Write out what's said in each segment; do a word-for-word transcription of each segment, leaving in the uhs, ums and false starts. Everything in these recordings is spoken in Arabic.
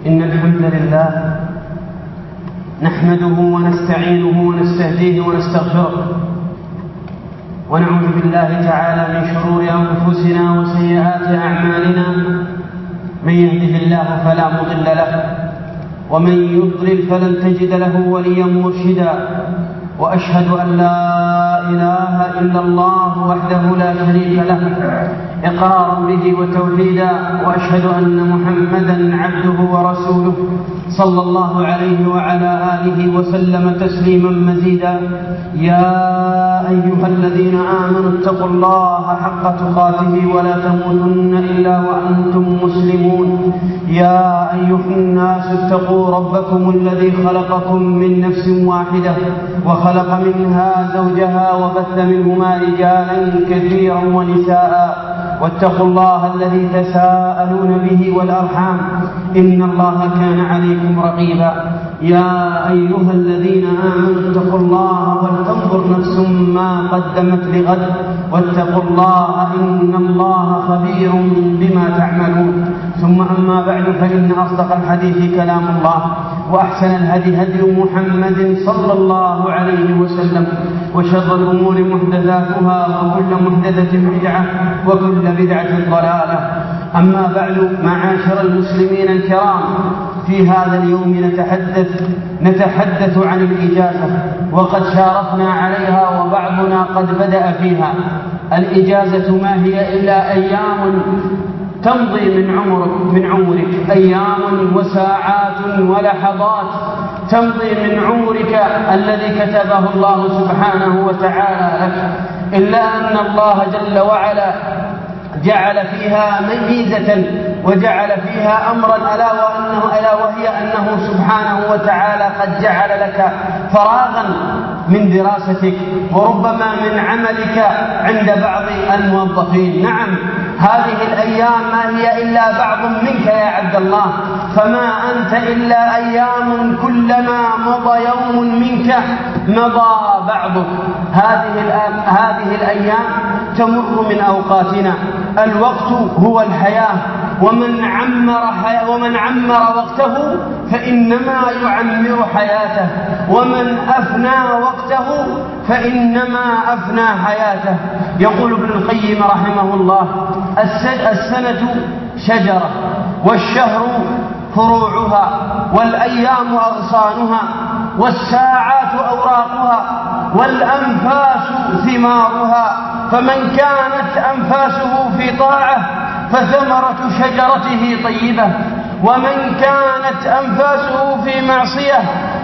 إن الحمد لله نحمده ونستعينه ونستهديه ونستغفره، ونعوذ بالله تعالى من شرور أنفسنا وسيئات أعمالنا. من يهده الله فلا مضل له، ومن يضلل فلن تجد له وليا مرشدا. وأشهد أن لا إله إلا الله وحده لا شريك له إقرارا به وتوحيدا، وأشهد أن محمدا عبده ورسوله صلى الله عليه وعلى آله وسلم تسليما مزيدا. يا أيها الذين آمنوا اتقوا الله حق تقاته ولا تموتن إلا وأنتم مسلمون. يا أيها الناس اتقوا ربكم الذي خلقكم من نفس واحدة وخلق منها زوجها وبث منهما رجالا كثيرا ونساء، واتقوا الله الذي تساءلون به والأرحام إن الله كان عليكم رقيبا. يا أيها الذين آمنوا اتقوا الله ولتنظر نفس ما قدمت لغد واتقوا الله إن الله خبير بما تعملون. ثم أما بعد، فإن أصدق الحديث كلام الله، وأحسن الهدي هدي محمد صلى الله عليه وسلم، وشر الأمور محدثاتها، وكل محدثة بدعة، وكل بدعة ضلالة. أما بعد، معاشر المسلمين الكرام، في هذا اليوم نتحدث نتحدث عن الإجازة، وقد شارفنا عليها وبعضنا قد بدأ فيها. الإجازة ما هي إلا أيام تمضي من عمرك من عمرك أيام وساعات ولحظات تمضي من عمرك الذي كتبه الله سبحانه وتعالى لك، إلا أن الله جل وعلا جعل فيها ميزة وجعل فيها أمرا ألا وأنه ألا وهي أنه سبحانه وتعالى قد جعل لك فراغا من دراستك وربما من عملك عند بعض الموظفين. نعم، هذه الأيام ما هي إلا بعض منك يا عبد الله، فما أنت إلا أيام، كلما مضى يوم منك مضى بعضك. هذه هذه الأيام تمر من أوقاتنا. الوقت هو الحياة، ومن عمر حي... ومن عمر وقته فإنما يعمر حياته، ومن أفنى وقته فإنما أفنى حياته. يقول ابن القيم رحمه الله: السنة شجرة، والشهر فروعها، والأيام أغصانها، والساعات أوراقها، والأنفاس ثمارها. فمن كانت أنفاسه في طاعة فثمرة شجرته طيبة، ومن كانت أنفاسه في معصية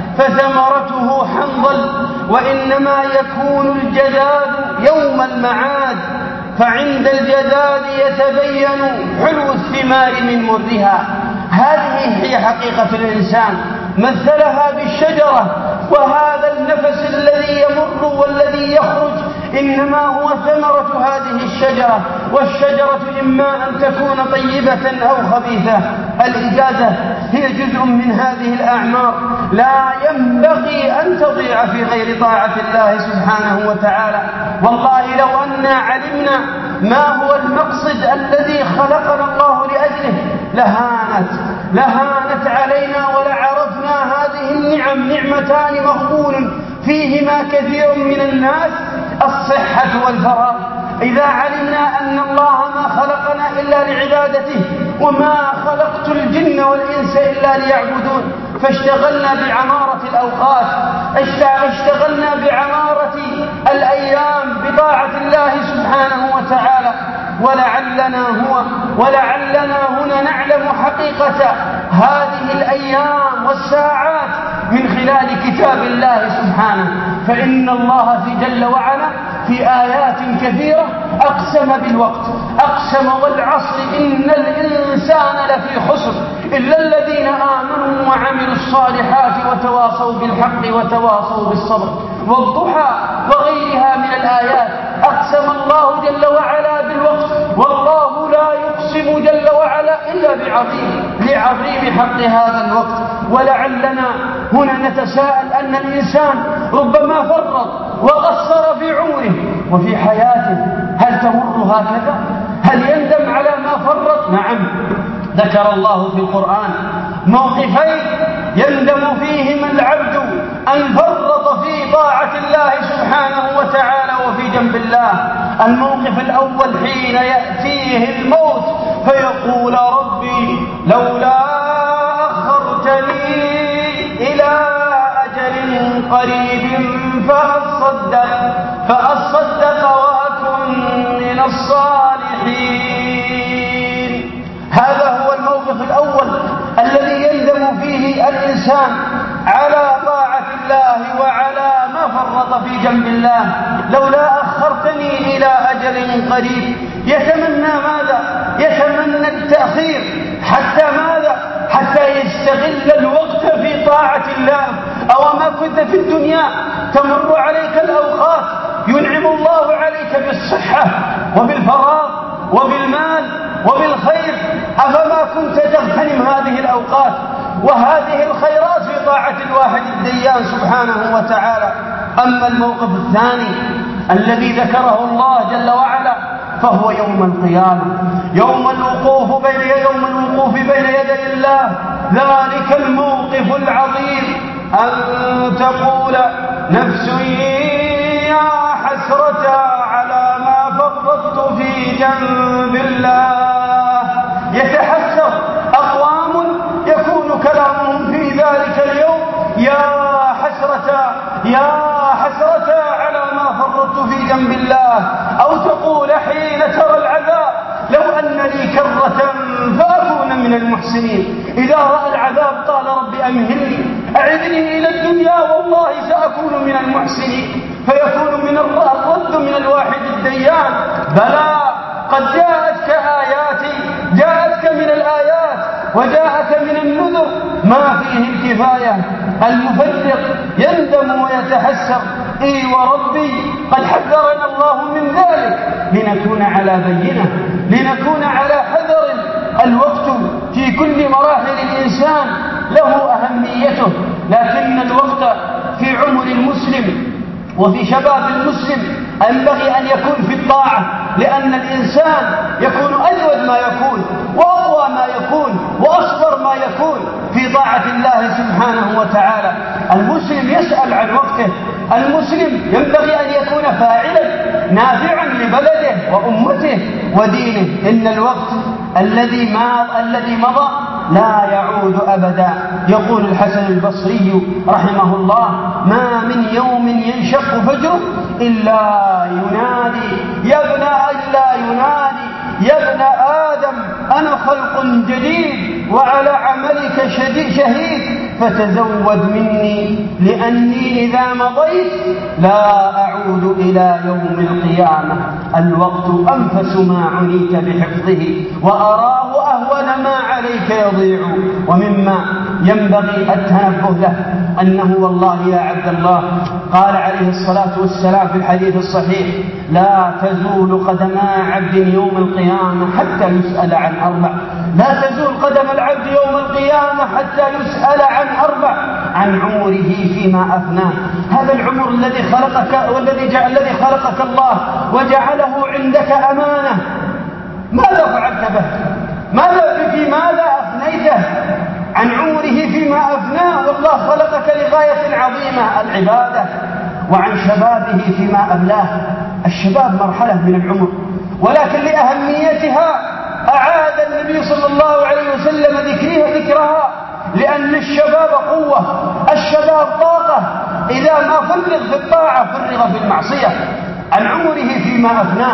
فثمرته حنظل. وإنما يكون الجداد يوم المعاد، فعند الجداد يتبين حلو الثمار من مرها. هذه هي حقيقة الإنسان، مثلها بالشجرة، وهذا النفس الذي يمر والذي يخرج إنما هو ثمرة هذه الشجرة، والشجرة إما أن تكون طيبة أو خبيثة. الإجازة هي جزء من هذه الأعمار، لا ينبغي أن تضيع في غير طاعة الله سبحانه وتعالى. والله لو أننا علمنا ما هو المقصد الذي خلقنا الله لأجله لهانت لهانت علينا ولعرفنا هذه النعم. نعمتان مغبون فيهما كثير من الناس: الصحة والفراغ. إذا علمنا أن الله ما خلقنا إلا لعبادته، وما خلقت الجن والإنس إلا ليعبدون، فاشتغلنا بعمارة الأوقات، اشتغلنا بعمارة الأيام بطاعة الله سبحانه وتعالى. ولعلنا هو ولعلنا هنا نعلم حقيقة هذه الأيام والساعات من خلال كتاب الله سبحانه. فإن الله في جل وعلا في آيات كثيرة أقسم بالوقت، أقسم والعصر إن الإنسان لفي خسر إلا الذين آمنوا وعملوا الصالحات وتواصوا بالحق وتواصوا بالصبر. والضحى وغيرها من الآيات أقسم الله جل وعلا بالوقت، والله لا يقسم جل وعلا إلا بعظيم لعظيم حق هذا الوقت. ولعلنا هنا نتساءل أن الإنسان ربما فرط وقصر في عمره وفي حياته، هل تمر هكذا؟ هل يندم على ما فرط؟ نعم، ذكر الله في القرآن موقفين يندم فيهما العبد أن فرط في طاعة الله سبحانه وتعالى وفي جنب الله. الموقف الأول حين يأتيه الموت فيقول ربي لولا أخرتني إلى أجل قريب فأصدق فأصدق وأكن من الصالحين. هذا هو الموقف الأول الذي يندم فيه الإنسان على طاعة الله وعلى ما فرط في جنب الله. لولا أخرتني إلى أجل قريب، يتمنى ماذا؟ يتمنى التأخير حتى ماذا؟ حتى يستغل الوقت في طاعة الله. أو ما كنت في الدنيا تمر عليك الأوقات ينعم الله عليك بالصحة وبالفراغ وبالمال وبالخير، أفما كنت تغتنم هذه الأوقات وهذه الخيرات في طاعة الواحد الديان سبحانه وتعالى؟ أما الموقف الثاني الذي ذكره الله جل وعلا فهو يوم القيامة، يوم الوقوف بين يوم الوقوف بين يدي الله. ذلك الموقف العظيم أن تقول نفس يا حسرة على ما فرطت في جنب الله. يتحسر أقوام يكون كلامهم في ذلك اليوم يا حسرة يا حسرة على ما فرطت في جنب الله. أو تقول حين ترى العذاب لو أن لي كرة فأكون من المحسنين. إذا رأى العذاب قال رب أمهلني أعدني إلى الدنيا والله سأكون من المحسنين، فيكون من الرد من الواحد الديان. بلى قد جاءتك آياتي، جاءتك من الآيات وجاءك من النذر ما فيه الكفاية. المفرق يندم ويتحسر إي وربي قد حذرنا الله من ذلك لنكون على بينة، لنكون على حذر. الوقت في كل مراحل الإنسان له أهميته، لكن الوقت في عمر المسلم وفي شباب المسلم ينبغي أن يكون في الطاعة، لأن الإنسان يكون أجود ما يكون وأقوى ما يكون وأصبر ما يكون في طاعة الله سبحانه وتعالى. المسلم يسأل عن وقته، المسلم ينبغي أن يكون فاعلا نافعا لبلده وأمته ودينه. إن الوقت الذي ما الذي مضى لا يعود أبدا. يقول الحسن البصري رحمه الله ما من يوم ينشق فجره إلا ينادي يا ابن إلا ينادي يا ابن آدم أنا خلق جديد وعلى عملك شهيد فتزود مني لأني إذا مضيت لا أعود إلى يوم القيامة. الوقت أنفس ما عنيت بحفظه وأراه أهون ما عليك يضيع. ومما ينبغي التنبه له أنه والله يا عبد الله قال عليه الصلاة والسلام في الحديث الصحيح لا تزول قدما عبد يوم القيامة حتى يسأل عن أربع. لا تزول قدم العبد يوم القيامة حتى يسأل عن أربع: عن عمره فيما أفناه. هذا العمر الذي خلقك والذي جعل الذي خلقك الله وجعله عندك أمانة، ماذا فعلت به؟ ماذا في ماذا أفنيته؟ عن عمره فيما أفناه، والله خلقك لغاية عظيمة العبادة. وعن شبابه فيما أبلاه. الشباب مرحلة من العمر، ولكن لأهميتها أعاد النبي صلى الله عليه وسلم ذكرها ذكرها لأن الشباب قوة، الشباب طاقة، إذا ما فرغ في الطاعة فرغ في المعصية. عن عمره فيما أفناه،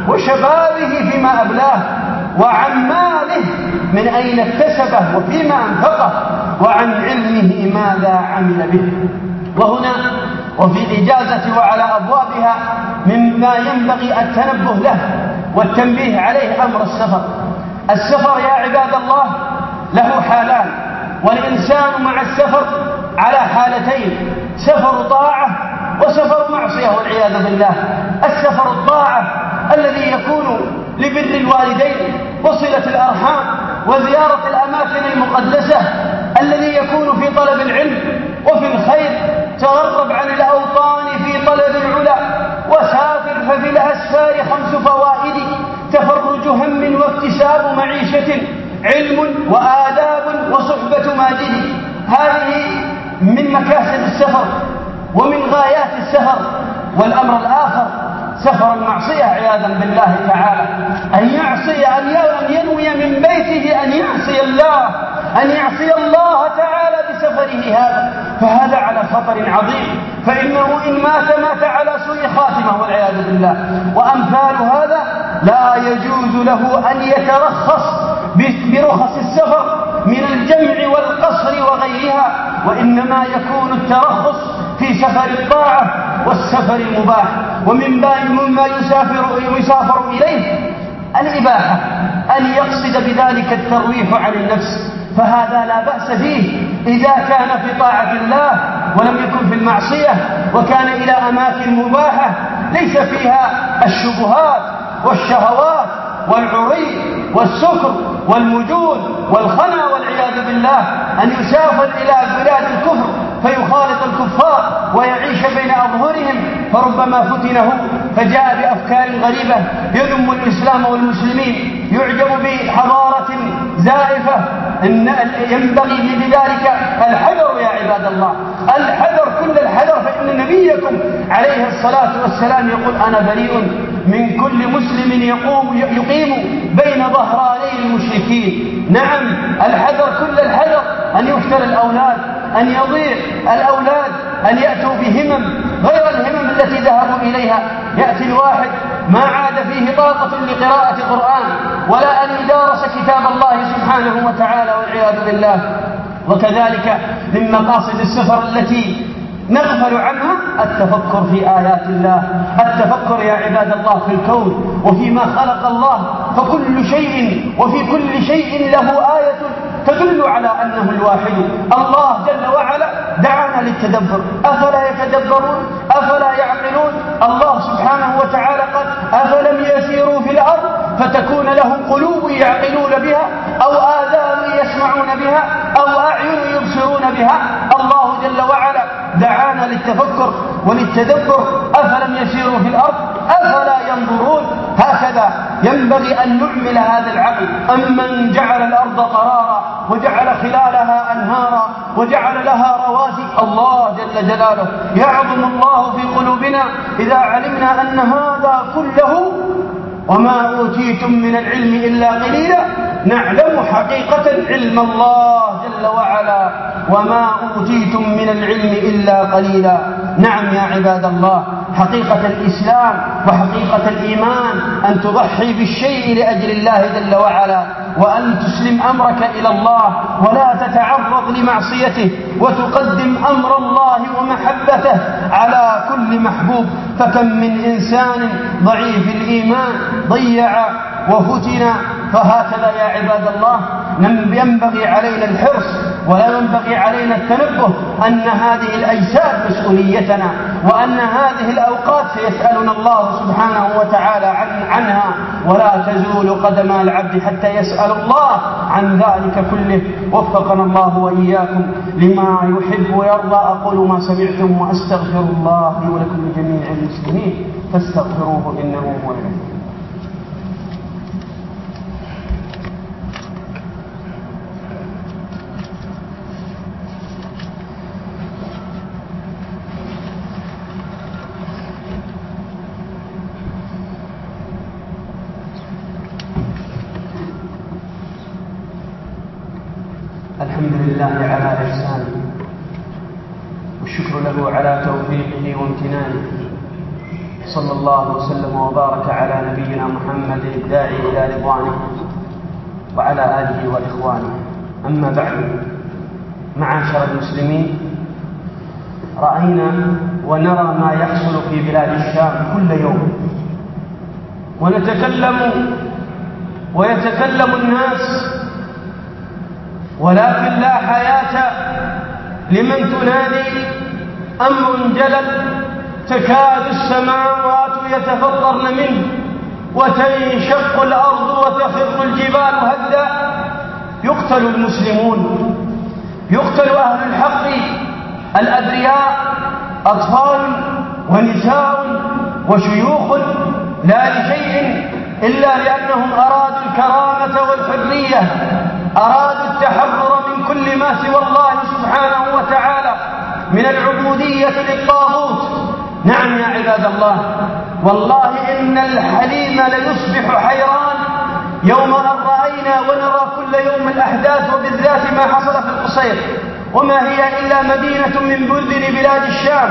وشبابه فيما أبلاه، وعن ماله من أين اكتسبه وفيما أنفقه، وعن علمه ماذا عمل به. وهنا وفي الإجازة وعلى أبوابها مما ينبغي التنبه له والتنبيه عليه أمر السفر. السفر يا عباد الله له حالان، والإنسان مع السفر على حالتين: سفر طاعة وسفر معصية والعياذ بالله. السفر الطاعة الذي يكون لبر الوالدين وصلة الأرحام وزيارة الأماكن المقدسة، الذي يكون في طلب العلم وفي الخير. تغرب عن الأوطان في طلب العلا وسافر، ففي الأسفار خمس فوائد: تفرج هم واكتساب معيشة، علم وآداب وصحبة ماجدي. هذه من مكاسب السفر ومن غايات السفر. والأمر الآخر سفر المعصية عياذا بالله تعالى، أن يعصي أن ينوي من بيته أن يعصي الله، أن يعصي الله تعالى بسفره هذا، فهذا على خطر عظيم، فإنه إن مات مات على سوء خاتمة والعياذ بالله. وأمثال هذا لا يجوز له أن يترخص برخص السفر من الجمع والقصر وغيرها، وإنما يكون الترخص في سفر الطاعة والسفر المباح. ومن مما يسافر, يسافر إليه الإباحة، أن يقصد بذلك الترويح عن النفس، فهذا لا بأس فيه إذا كان في طاعة الله ولم يكن في المعصية، وكان إلى أماكن مباحة ليس فيها الشبهات والشهوات والعري والسكر والمجون والخنا والعياذ بالله، أن يسافر إلى بلاد الكفر فيخالط الكفار ويعيش بين أظهرهم، فربما فتنه فجاء بأفكار غريبة يذم الإسلام والمسلمين، يعجب بحضارة زائفة. إن ينبغي بذلك الحذر يا عباد الله، الحذر كل الحذر، فإن نبيكم عليه الصلاة والسلام يقول أنا بريء من كل مسلم يقوم يقيم بين ظهراني المشركين. نعم، الحذر كل الحذر، أن يفتن الأولاد، أن يضيع الأولاد، أن يأتوا بهمم غير الهمم التي ذهبوا إليها. يأتي الواحد ما عاد فيه طاقة لقراءة قرآن ولا أن يدارس كتاب الله سبحانه وتعالى والعياذ بالله. وكذلك من مقاصد السفر التي نغفل عنها التفكر في آيات الله، التفكر يا عباد الله في الكون وفيما خلق الله، فكل شيء وفي كل شيء له آية تدل على أنه الواحد. الله جل وعلا دعانا للتدبر، أفلا يتدبرون أفلا يعقلون؟ الله سبحانه وتعالى قال أفلم يسيروا في الأرض فتكون لهم قلوب يعقلون بها أو آذان يسمعون بها أو أعين يبصرون بها. الله جل وعلا دعانا للتفكر وللتدبر، أفلم يسيروا في الأرض أفلا ينظرون. هكذا ينبغي أن نعمل هذا العقل. أمن جعل الأرض قرارا وجعل خلالها أنهارا وجعل لها رواسي، الله جل جلاله. يعظم الله في قلوبنا إذا علمنا أن هذا كله وما أوتيتم من العلم إلا قليلا، نعلم حقيقة علم الله جل وعلا وما أوتيتم من العلم إلا قليلا. نعم يا عباد الله، حقيقة الإسلام وحقيقة الإيمان أن تضحي بالشيء لأجل الله جل وعلا، وأن تسلم أمرك إلى الله ولا تتعرض لمعصيته، وتقدم أمر الله ومحبته على كل محبوب. فكم من إنسان ضعيف الإيمان ضيع وفتن. فهكذا يا عباد الله ينبغي علينا الحرص ولا ينبغي علينا التنبه أن هذه الأجساد مسؤوليتنا، وأن هذه الأوقات سيسألنا الله سبحانه وتعالى عن عنها، ولا تزول قدم العبد حتى يسأل الله عن ذلك كله. وفقنا الله وإياكم لما يحب ويرضى. أقول ما سمعتم وأستغفر الله لي ولكم جميع المسلمين فاستغفروه إنه هو الغفور. الحمد لله على إحسانه، والشكر له على توفيقه وامتنانه. صلى الله وسلم وبارك على نبينا محمد الداعي إلى رضوانه وعلى آله وإخوانه. أما بعد، معاشر المسلمين، رأينا ونرى ما يحصل في بلاد الشام كل يوم، ونتكلم ويتكلم الناس، ولكن لا حياة لمن تنادي أمر جلل تكاد السماوات يتفطرن منه وتنشق الأرض وتخر الجبال هدا. يقتل المسلمون، يقتل أهل الحق الأبرياء، أطفال ونساء وشيوخ، لا لشيء إلا لأنهم أرادوا الكرامة والحرية، أرادوا التحرر من كل ما بما سوى الله سبحانه وتعالى من العبودية للطاغوت. نعم يا عباد الله، والله إن الحليم ليصبح حيران يوم أن رأينا ونرى كل يوم الأحداث، وبالذات ما حصل في القصير، وما هي إلا مدينة من بلدن بلاد الشام،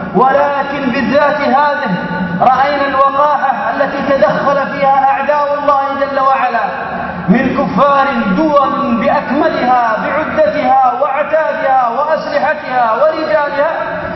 ولكن بالذات هذه رأينا الوقاحة التي تدخل فيها أعداء الله جل وعلا من كفار دول بأكملها بعدتها وعتادها وأسلحتها ورجالها،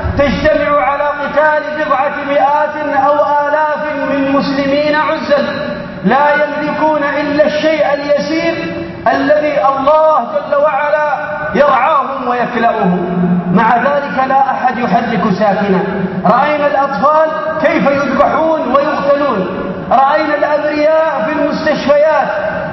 تجتمع على قتال بضعة مئات أو آلاف من مسلمين عزل لا يملكون إلا الشيء اليسير الذي الله جل وعلا يرعاهم ويكلأهم. مع ذلك لا أحد يحرك ساكنا. رأينا الأطفال كيف يذبحون ويقتلون، رأينا الأبرياء في المستشفيات،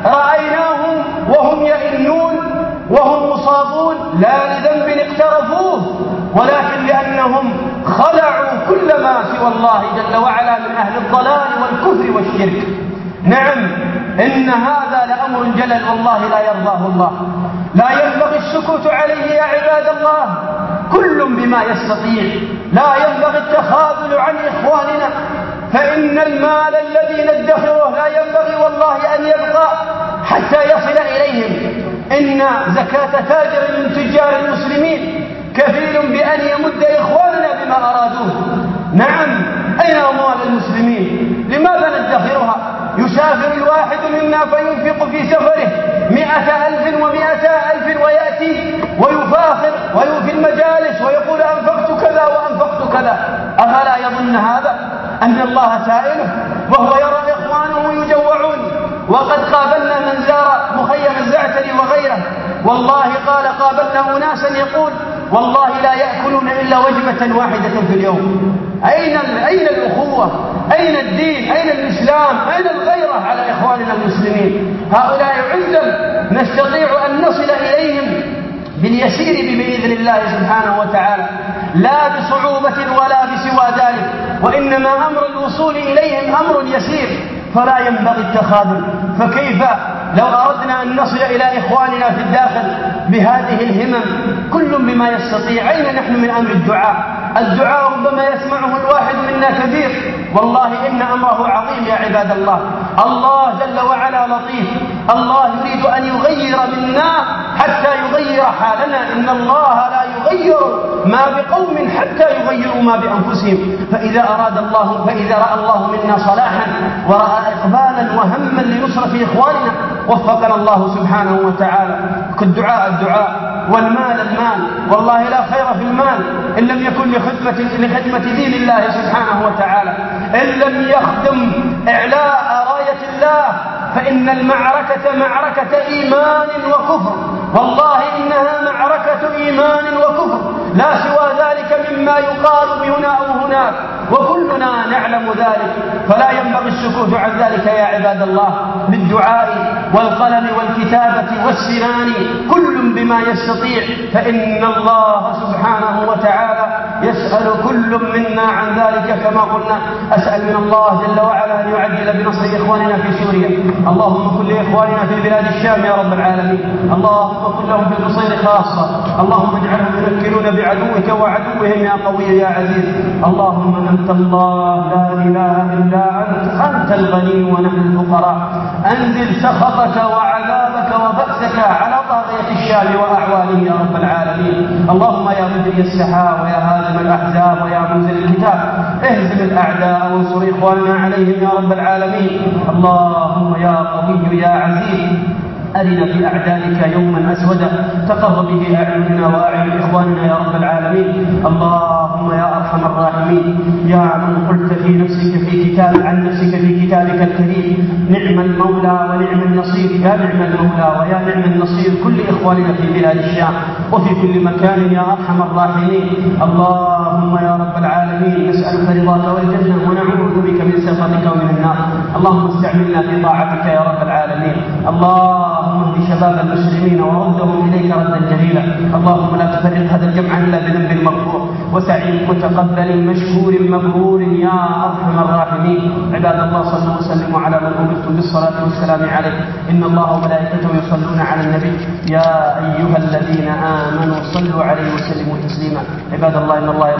رأيناهم وهم يئنون وهم مصابون لا لذنب اقترفوه، ولكن لأنهم خلعوا كل ما سوى الله جل وعلا من أهل الضلال والكفر والشرك. نعم، إن هذا لأمر جلل والله لا يرضاه الله، لا ينبغي السكوت عليه يا عباد الله، كل بما يستطيع. لا ينبغي التخاذل عن إخواننا، فإن المال الذي ندخره لا ينبغي والله أن يبقى حتى يصل إليهم. إن زكاة تاجر من تجار المسلمين كفيل بأن يمد إخواننا بما أرادوه. نعم، أين أموال المسلمين؟ لماذا ندخرها؟ يسافر الواحد منا فينفق في سفره مئة ألف ومئة ألف ويأتي ويفاخر ويوفي المجالس ويقول أنفقت كذا وأنفقت كذا. أفلا يظن هذا أن الله سائله وهو يرى إخوانه يجوعون؟ وقد قابلنا من زار مخيم الزعتري وغيره، والله قال قابلنا أناسا يقول والله لا يأكلون إلا وجبة واحدة في اليوم. أين أين الأخوة؟ أين الدين؟ أين الإسلام؟ أين الغيرة على إخواننا المسلمين؟ هؤلاء عندهم نستطيع أن نصل إليهم باليسير بإذن الله سبحانه وتعالى، لا بصعوبة ولا بسوى ذلك، وإنما أمر الوصول إليهم أمر يسير، فلا ينبغي التخاذل. فكيف لو أردنا أن نصل إلى إخواننا في الداخل بهذه الهمم كل بما يستطيع؟ أين نحن من أمر الدعاء؟ الدعاء ربما يسمعه الواحد منا كثير، والله إن أمره عظيم يا عباد الله. الله جل وعلا لطيف، الله يريد أن يغير منا حتى يغير حالنا. إن الله لا يغير ما بقوم حتى يغيروا ما بأنفسهم. فإذا أراد الله فإذا رأى الله منا صلاحا ورأى إقبالا وهما لنصرة إخواننا وفقنا الله سبحانه وتعالى. الدعاء الدعاء والمال المال، والله لا خير في المال إن لم يكن لخدمة, لخدمة دين الله سبحانه وتعالى، إن لم يخدم إعلاء راية الله، فإن المعركة معركة إيمان وكفر، والله إنها معركة إيمان وكفر، لا سوى ذلك مما يقال هنا أو هناك، وكلنا نعلم ذلك. فلا ينبغي السكوت عن ذلك يا عباد الله، بالدعاء والقلم والكتابة والسنان، كل بما يستطيع، فإن الله سبحانه وتعالى يسأل كل منا عن ذلك كما قلنا. أسأل من الله جل وعلا أن يعجل بنصر إخواننا في سوريا، اللهم كن لإخواننا في بلاد الشام يا رب العالمين، اللهم كن لهم في القصير خاصة، اللهم اجعلهم يمكنون بعدوك وعدوهم يا قوي يا عزيز. اللهم أنت الله لا إله إلا أنت، أنت الغني ونحن الفقراء، أنزل سخطك وعذابك وبأسك على طاغية الشام وأعوانه يا رب العالمين. اللهم يا مجري السحاب ويا هازم الأحزاب ويا منزل الكتاب، اهزم الأعداء وانصر إخواننا عليهم يا رب العالمين. اللهم يا قوي يا عزيز أرنا في أعدائك يوما أسودا تقر به أعيننا وأعين إخواننا يا رب العالمين. اللهم يا أرحم الراحمين، يا من قلت في نفسك في كتاب عن نفسك في كتابك الكريم نعم المولى ونعم النصير، يا نعم المولى ويا نعم النصير كل إخواننا في بلاد الشام وفي كل مكان يا أرحم الراحمين. اللهم يا رب العالمين نسألك رضاك والجنة ونعوذ بك من سخطك ومن النار. اللهم استعملنا في طاعتك يا رب العالمين. اللهم اهد شباب المسلمين وردهم إليك ردا جميلا. اللهم لا تفرق هذا الجمع إلا بذنب مغفور وسعي متقبل مشكور مبرور يا أرحم الراحمين. عباد الله صلوا وسلموا على من أمرتم بالصلاة والسلام عليه. إن الله وملائكته يصلون على النبي يا أيها الذين آمنوا صلوا عليه وسلموا تسليما. عباد الله إن الله